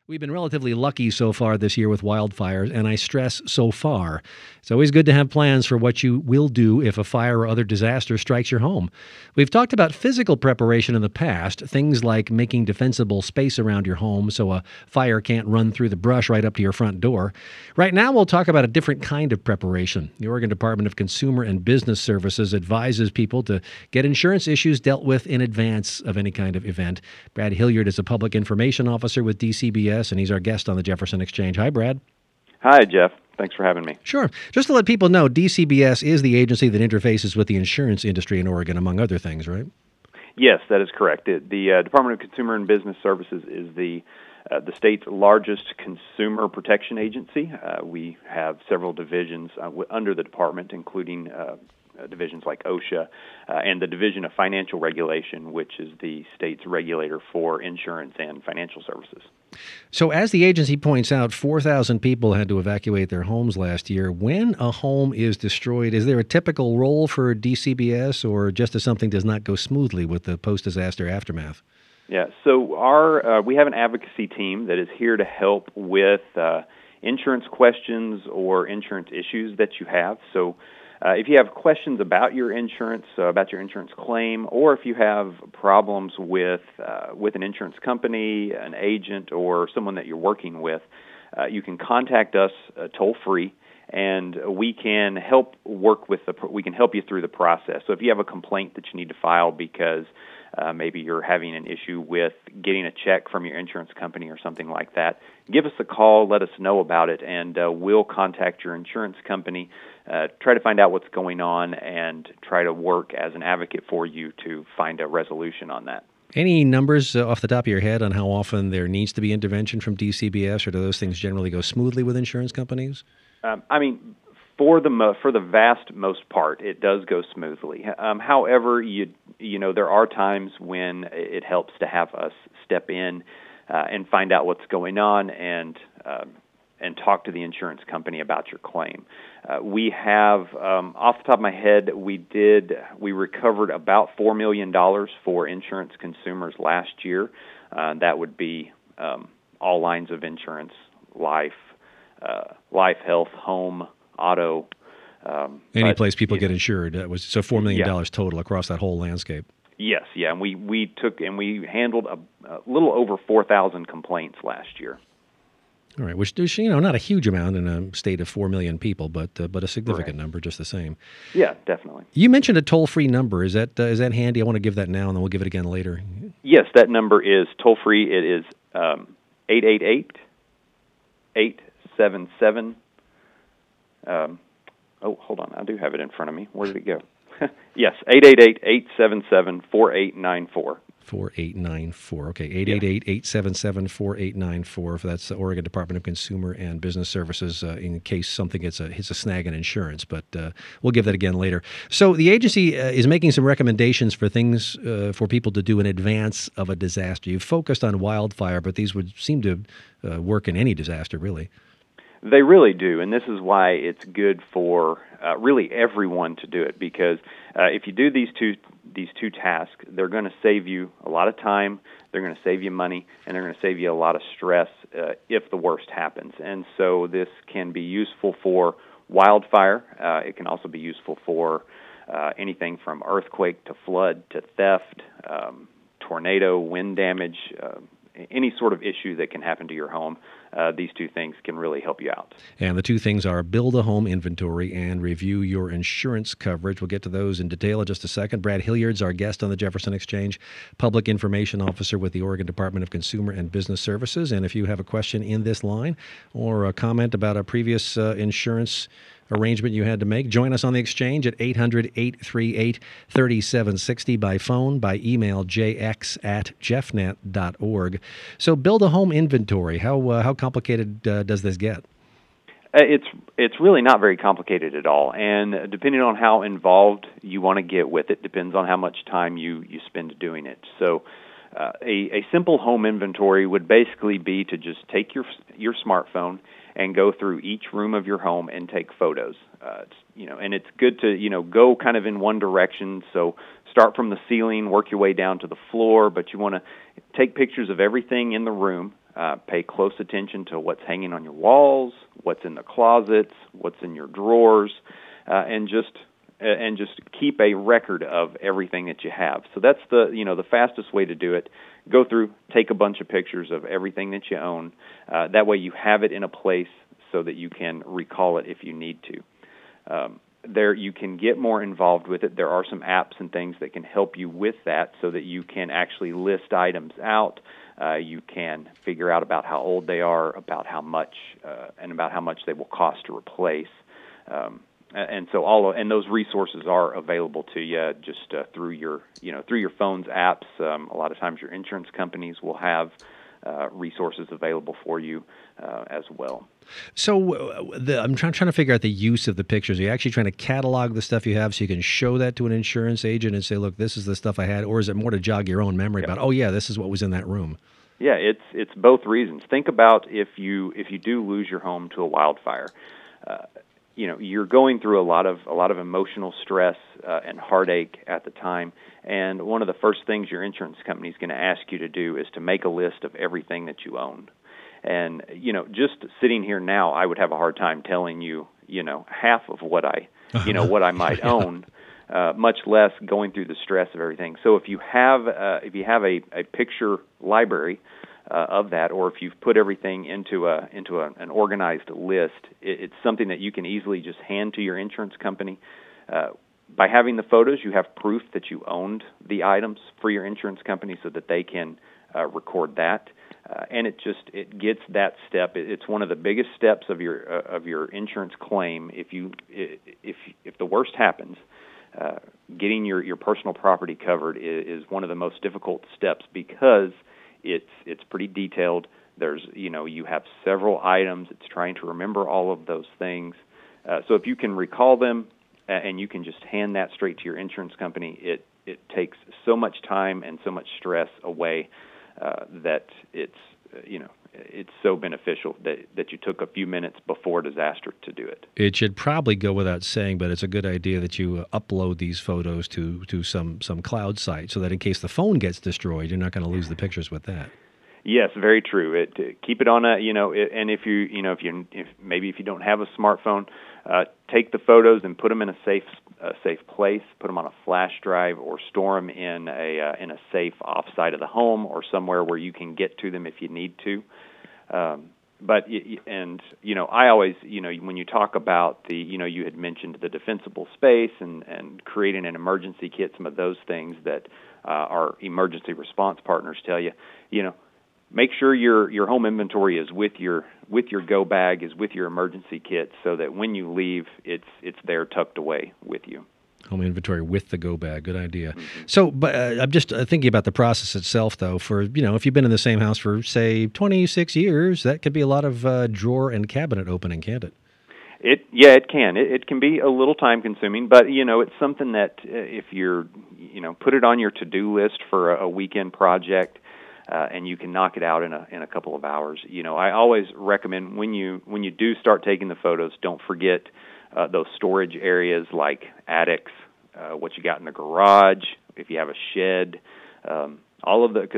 We've been relatively lucky so far this year with wildfires, and I stress so far. It's always good to have plans for what you will do if a fire or other disaster strikes your home. We've talked about physical preparation in the past, things like making defensible space around your home so a fire can't run through the brush right up to your front door. Right now, we'll talk about a different kind of preparation. The Oregon Department of Consumer and Business Services advises people to get insurance issues dealt with in advance of any kind of event. Brad Hilliard is a public information officer with DCBS, and he's our guest on the Jefferson Exchange. Hi, Brad. Hi, Jeff. Thanks for having me. Sure. Just to let people know, DCBS is the agency that interfaces with the insurance industry in Oregon, among other things, right? Yes, that is correct. The Department of Consumer and Business Services is the state's largest consumer protection agency. We have several divisions under the department, including divisions like OSHA and the Division of Financial Regulation, which is the state's regulator for insurance and financial services. So as the agency points out, 4,000 people had to evacuate their homes last year. When a home is destroyed, is there a typical role for DCBS, or just as something does not go smoothly with the post-disaster aftermath? Yeah, so we have an advocacy team that is here to help with insurance questions or insurance issues that you have. So if you have questions about your insurance claim, or if you have problems with an insurance company, an agent, or someone that you're working with, you can contact us toll free, and we can help you through the process. So if you have a complaint that you need to file because maybe you're having an issue with getting a check from your insurance company or something like that, give us a call, let us know about it, and we'll contact your insurance company, try to find out what's going on, and try to work as an advocate for you to find a resolution on that. Any numbers off the top of your head on how often there needs to be intervention from DCBS, or do those things generally go smoothly with insurance companies? For the vast most part, it does go smoothly. However, there are times when it helps to have us step in and find out what's going on and talk to the insurance company about your claim. We have, off the top of my head, we recovered about $4 million for insurance consumers last year. That would be all lines of insurance: life, health, home, auto. Any place people get insured. That was so $4 million total across that whole landscape. Yes, yeah, and we handled a little over 4,000 complaints last year. All right, which is not a huge amount in a state of 4 million people, but a significant number just the same. Yeah, definitely. You mentioned a toll-free number. Is that handy? I want to give that now, and then we'll give it again later. Yes, that number is toll-free. It is 888-877. Hold on. I do have it in front of me. Where did it go? Yes, 888-877-4894. 4894. Okay, 888-877-4894. That's the Oregon Department of Consumer and Business Services in case something hits a snag in insurance, but we'll give that again later. So the agency is making some recommendations for things for people to do in advance of a disaster. You've focused on wildfire, but these would seem to work in any disaster, really. They really do, and this is why it's good for really everyone to do it, because if you do these two tasks, they're going to save you a lot of time, they're going to save you money, and they're going to save you a lot of stress if the worst happens. And so this can be useful for wildfire. It can also be useful for anything from earthquake to flood to theft, tornado, wind damage, any sort of issue that can happen to your home. These two things can really help you out. And the two things are build a home inventory and review your insurance coverage. We'll get to those in detail in just a second. Brad Hilliard's our guest on the Jefferson Exchange, Public Information Officer with the Oregon Department of Consumer and Business Services. And if you have a question in this line or a comment about a previous insurance arrangement you had to make, join us on the exchange at 800-838-3760 by phone, by email, jx@jeffnet.org. So build a home inventory. How complicated does this get? It's really not very complicated at all, and depending on how involved you want to get with it, depends on how much time you spend doing it. So a simple home inventory would basically be to just take your smartphone and go through each room of your home and take photos. And it's good to go kind of in one direction. So start from the ceiling, work your way down to the floor, but you want to take pictures of everything in the room, Pay close attention to what's hanging on your walls, what's in the closets, what's in your drawers, and just keep a record of everything that you have. So that's the fastest way to do it. Go through, take a bunch of pictures of everything that you own. That way you have it in a place so that you can recall it if you need to. There you can get more involved with it. There are some apps and things that can help you with that so that you can actually list items out. You can figure out about how old they are, about how much, and about how much they will cost to replace. And so and those resources are available to you just through your phone's apps. A lot of times your insurance companies will have resources available for you as well. So I'm trying to figure out the use of the pictures. Are you actually trying to catalog the stuff you have so you can show that to an insurance agent and say, look, this is the stuff I had? Or is it more to jog your own memory about, oh, yeah, this is what was in that room? Yeah, it's both reasons. Think about if you do lose your home to a wildfire. You're going through a lot of emotional stress and heartache at the time, and one of the first things your insurance company is going to ask you to do is to make a list of everything that you own. And just sitting here now, I would have a hard time telling you, half of what I might own, much less going through the stress of everything. So if you have a picture library of that, or if you've put everything into an organized list, it's something that you can easily just hand to your insurance company. By having the photos, you have proof that you owned the items for your insurance company, so that they can record that. And it gets that step. It's one of the biggest steps of your insurance claim. If the worst happens, getting your personal property covered is one of the most difficult steps, because it's pretty detailed. You have several items. It's trying to remember all of those things. So if you can recall them and you can just hand that straight to your insurance company, it takes so much time and so much stress away that it's so beneficial that you took a few minutes before disaster to do it. It should probably go without saying, but it's a good idea that you upload these photos to some cloud site, so that in case the phone gets destroyed, you're not going to lose the pictures with that. Yes, very true. Keep it on and if you don't have a smartphone, take the photos and put them in a safe place. Put them on a flash drive, or store them in a safe offsite of the home, or somewhere where you can get to them if you need to. I always, when you talk about you had mentioned the defensible space and creating an emergency kit, some of those things that our emergency response partners tell you, make sure your home inventory is with your go bag, is with your emergency kit, so that when you leave, it's there tucked away with you. Home inventory with the go bag. Good idea. Mm-hmm. So, but I'm just thinking about the process itself, though. For if you've been in the same house for, say, 26 years, that could be a lot of drawer and cabinet opening, can't it? It can. It can be a little time consuming, but it's something that if you're put it on your to-do list for a weekend project. And you can knock it out in a couple of hours. I always recommend when you do start taking the photos, don't forget those storage areas like attics, what you got in the garage, if you have a shed, all of because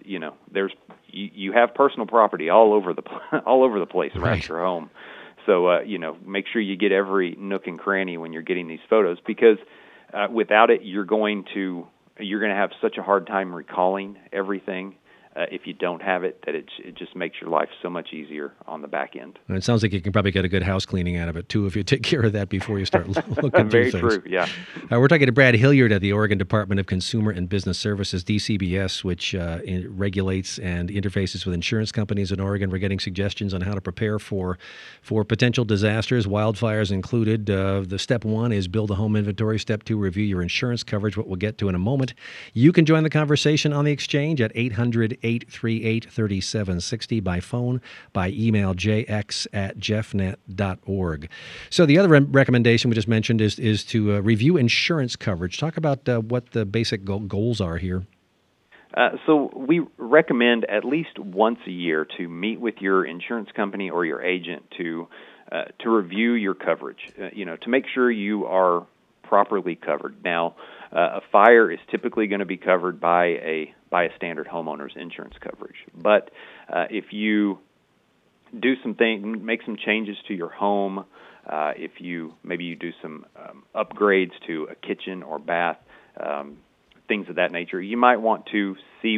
you have personal property all over the place around your home. So make sure you get every nook and cranny when you're getting these photos, because without it, you're going to have such a hard time recalling everything. If you don't have it, that it just makes your life so much easier on the back end. And it sounds like you can probably get a good house cleaning out of it, too, if you take care of that before you start looking through things. Very true, yeah. We're talking to Brad Hilliard at the Oregon Department of Consumer and Business Services, DCBS, which regulates and interfaces with insurance companies in Oregon. We're getting suggestions on how to prepare for potential disasters, wildfires included. The step 1 is build a home inventory. Step 2, review your insurance coverage, what we'll get to in a moment. You can join the conversation on the exchange at 800-838-3760 by phone, by email, jx@jeffnet.org. So the other recommendation we just mentioned is to review insurance coverage. Talk about what the basic goals are here. So we recommend at least once a year to meet with your insurance company or your agent to review your coverage, to make sure you are properly covered. Now, a fire is typically going to be covered by a standard homeowner's insurance coverage, but If you do make some changes to your home, if you do some upgrades to a kitchen or bath, things of that nature, you might want to see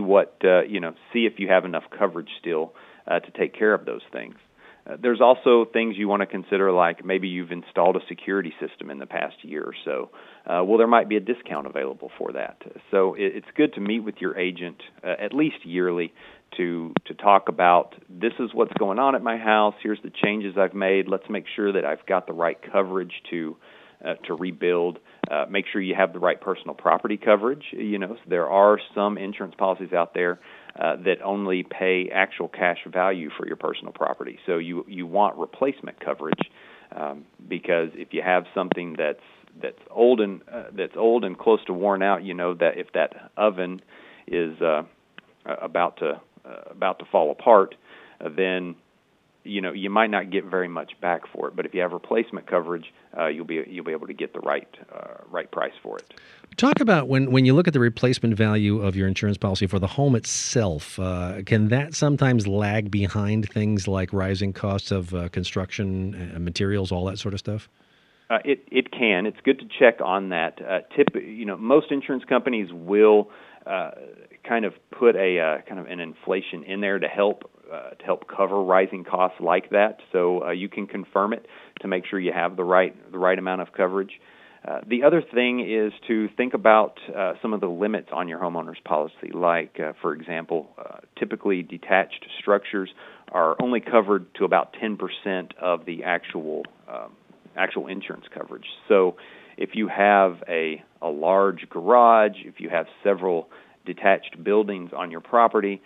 see if you have enough coverage still to take care of those things. There's also things you want to consider, like maybe you've installed a security system in the past year or so. Well, there might be a discount available for that. So it's good to meet with your agent at least yearly to talk about, this is what's going on at my house, here's the changes I've made, let's make sure that I've got the right coverage to rebuild. Make sure you have the right personal property coverage. So there are some insurance policies out there that only pay actual cash value for your personal property. So you want replacement coverage because if you have something that's old and close to worn out, that if that oven is about to fall apart, then you might not get very much back for it. But if you have replacement coverage, you'll be able to get the right price for it. Talk about when you look at the replacement value of your insurance policy for the home itself, can that sometimes lag behind things like rising costs of construction, materials, all that sort of stuff? It can. It's good to check on that. Most insurance companies will kind of put a kind of an inflation in there to help cover rising costs like that. So you can confirm it to make sure you have the right amount of coverage. The other thing is to think about some of the limits on your homeowner's policy. Like, for example, typically detached structures are only covered to about 10% of the actual insurance coverage. So if you have a large garage, if you have several detached buildings on your property,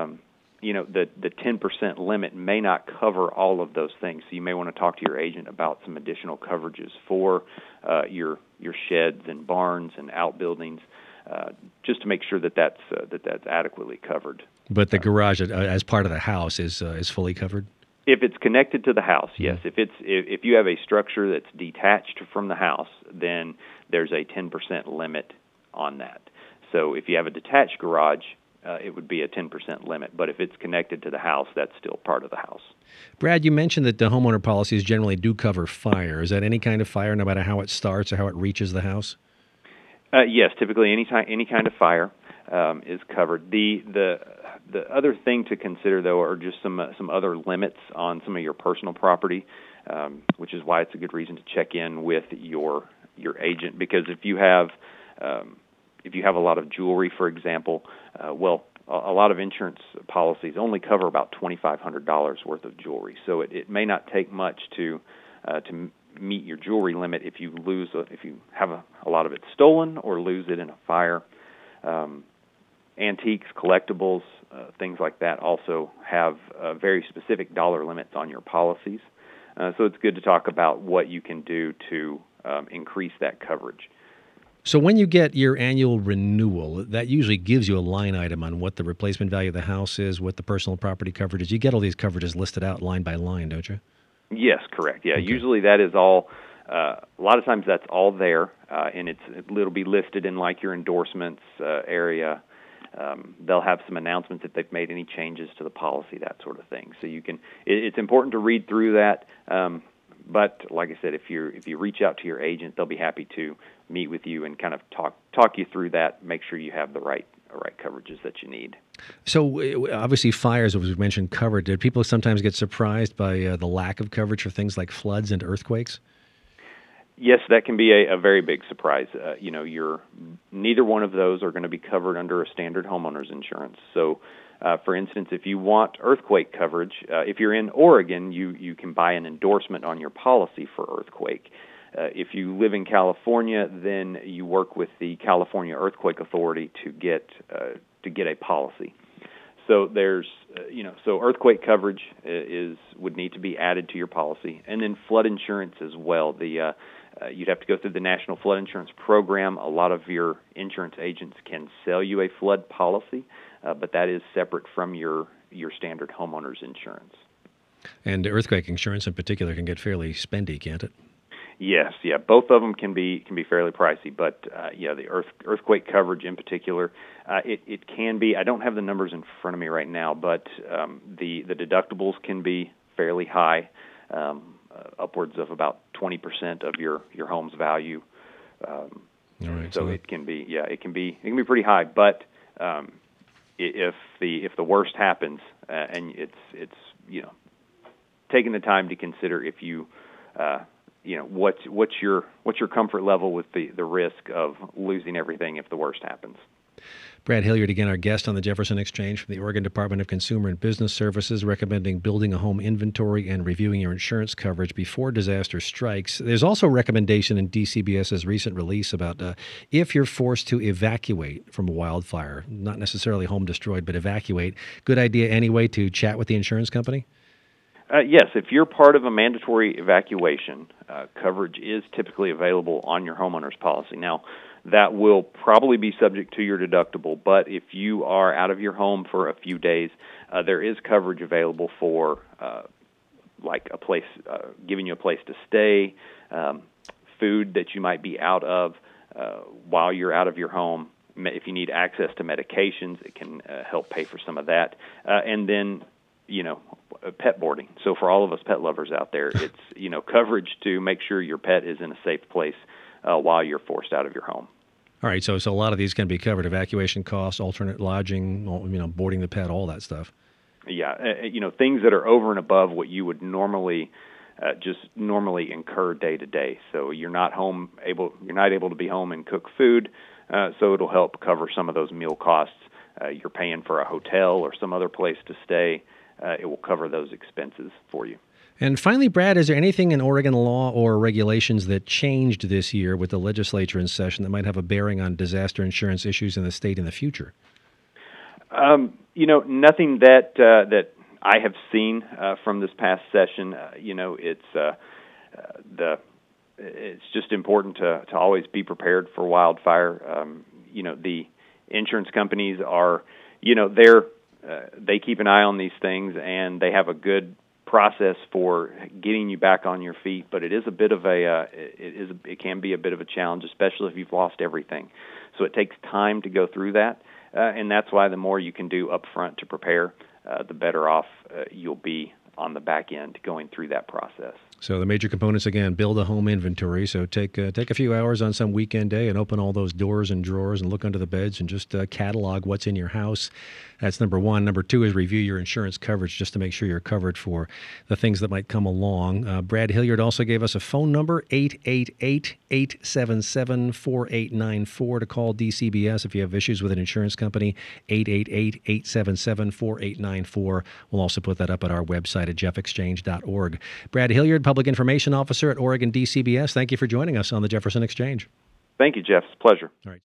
the 10% limit may not cover all of those things. So you may want to talk to your agent about some additional coverages for your sheds and barns and outbuildings, just to make sure that's adequately covered. But the garage, as part of the house, is fully covered? If it's connected to the house, yes. If you have a structure that's detached from the house, then there's a 10% limit on that. So if you have a detached garage, it would be a 10% limit. But if it's connected to the house, that's still part of the house. Brad, you mentioned that the homeowner policies generally do cover fire. Is that any kind of fire, no matter how it starts or how it reaches the house? Yes, typically any kind of fire is covered. The other thing to consider, though, are just some other limits on some of your personal property, which is why it's a good reason to check in with your agent. Because if you have a lot of jewelry, for example, a lot of insurance policies only cover about $2,500 worth of jewelry. So it may not take much to meet your jewelry limit if you have a lot of it stolen or lose it in a fire. Antiques, collectibles, things like that also have very specific dollar limits on your policies. So it's good to talk about what you can do to increase that coverage. So when you get your annual renewal, that usually gives you a line item on what the replacement value of the house is, what the personal property coverage is. You get all these coverages listed out line by line, don't you? Yes, correct. Yeah, okay. Usually that is all. A lot of times that's all there, and it'll be listed in like your endorsements area. They'll have some announcements if they've made any changes to the policy, that sort of thing. So you can. It's important to read through that. But like I said, if you reach out to your agent, they'll be happy to meet with you and kind of talk you through that. Make sure you have the right coverages that you need. So obviously fires, as we mentioned, covered. Did people sometimes get surprised by the lack of coverage for things like floods and earthquakes? Yes, that can be a very big surprise. Neither one of those are going to be covered under a standard homeowner's insurance. So, for instance, if you want earthquake coverage, if you're in Oregon, you can buy an endorsement on your policy for earthquake. If you live in California, then you work with the California Earthquake Authority to get a policy. So there's, so earthquake coverage would need to be added to your policy, and then flood insurance as well. You'd have to go through the National Flood Insurance Program. A lot of your insurance agents can sell you a flood policy, but that is separate from your standard homeowner's insurance. And earthquake insurance in particular can get fairly spendy, can't it? Yes, yeah, both of them can be fairly pricey, but yeah, the earthquake coverage in particular, it can be. I don't have the numbers in front of me right now, but the deductibles can be fairly high, upwards of about 20% of your home's value. All right, so it can be it can be pretty high, but if the worst happens, and it's taking the time to consider if you what's your comfort level with the risk of losing everything if the worst happens. Brad Hilliard, again, our guest on the Jefferson Exchange from the Oregon Department of Consumer and Business Services, recommending building a home inventory and reviewing your insurance coverage before disaster strikes. There's also a recommendation in DCBS's recent release about if you're forced to evacuate from a wildfire, not necessarily home destroyed, but evacuate. Good idea anyway to chat with the insurance company? Yes, if you're part of a mandatory evacuation, coverage is typically available on your homeowner's policy. Now, that will probably be subject to your deductible, but if you are out of your home for a few days, there is coverage available for like a place, giving you a place to stay, food that you might be out of while you're out of your home. If you need access to medications, it can help pay for some of that. And then, pet boarding. So for all of us pet lovers out there, it's, coverage to make sure your pet is in a safe place while you're forced out of your home. All right, so a lot of these can be covered: evacuation costs, alternate lodging, boarding the pet, all that stuff. Yeah, things that are over and above what you would normally incur day to day. So you're not able to be home and cook food. So it'll help cover some of those meal costs. You're paying for a hotel or some other place to stay. It will cover those expenses for you. And finally, Brad, is there anything in Oregon law or regulations that changed this year with the legislature in session that might have a bearing on disaster insurance issues in the state in the future? Nothing that I have seen from this past session. It's just important to always be prepared for wildfire. The insurance companies are, they keep an eye on these things, and they have a good process for getting you back on your feet. But it is a bit of it can be a bit of a challenge, especially if you've lost everything. So it takes time to go through that, and that's why the more you can do up front to prepare, the better off you'll be on the back end going through that process. So the major components, again, build a home inventory. So take a few hours on some weekend day and open all those doors and drawers and look under the beds and just catalog what's in your house. That's number one. Number two is review your insurance coverage just to make sure you're covered for the things that might come along. Brad Hilliard also gave us a phone number, 888-877-4894 to call DCBS if you have issues with an insurance company, 888-877-4894. We'll also put that up at our website at jeffexchange.org. Brad Hilliard, Public Information Officer at Oregon DCBS, thank you for joining us on the Jefferson Exchange. Thank you, Jeff. It's a pleasure. All right.